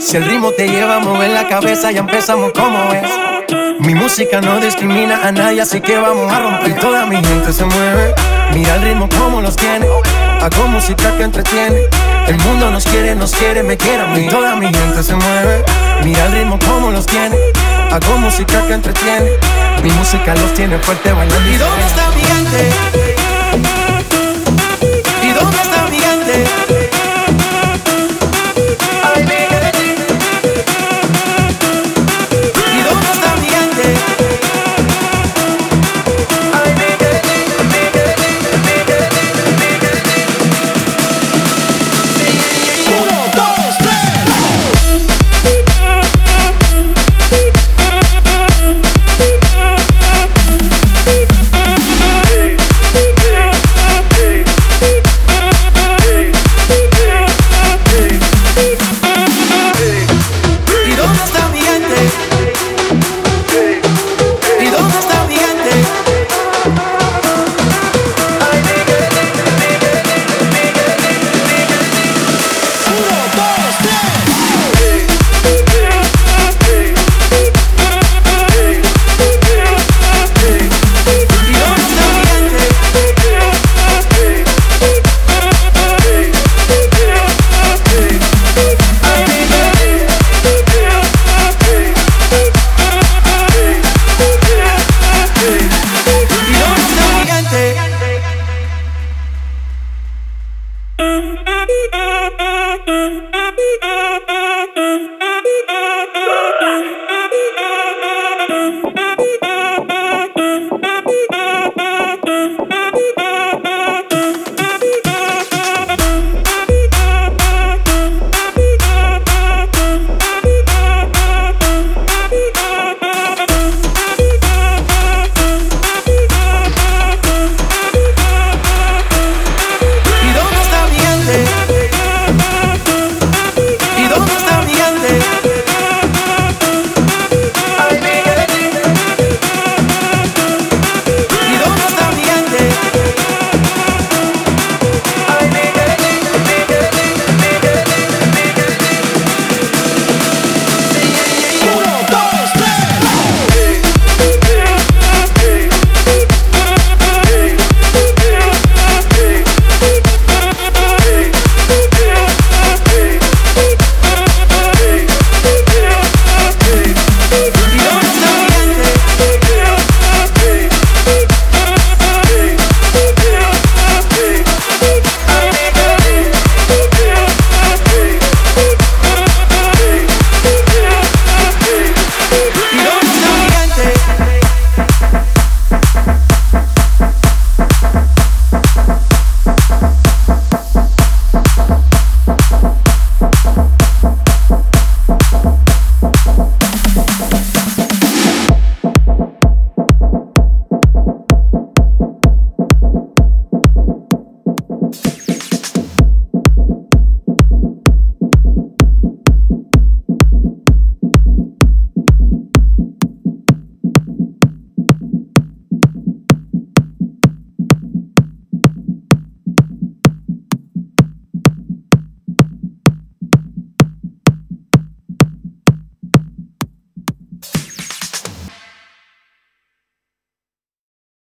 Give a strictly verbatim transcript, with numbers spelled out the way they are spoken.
Si el ritmo te lleva a mover la cabeza, ya empezamos como es. Mi música no discrimina a nadie, así que vamos a romper. Y toda mi gente se mueve, mira el ritmo como los tiene. Hago música que entretiene. El mundo nos quiere, nos quiere, me quiere a mí. Y toda mi gente se mueve, mira el ritmo como los tiene. Hago música que entretiene. Mi música los tiene fuerte bailando. ¿Y dónde está mi gente? ¿Y dónde está mi gente?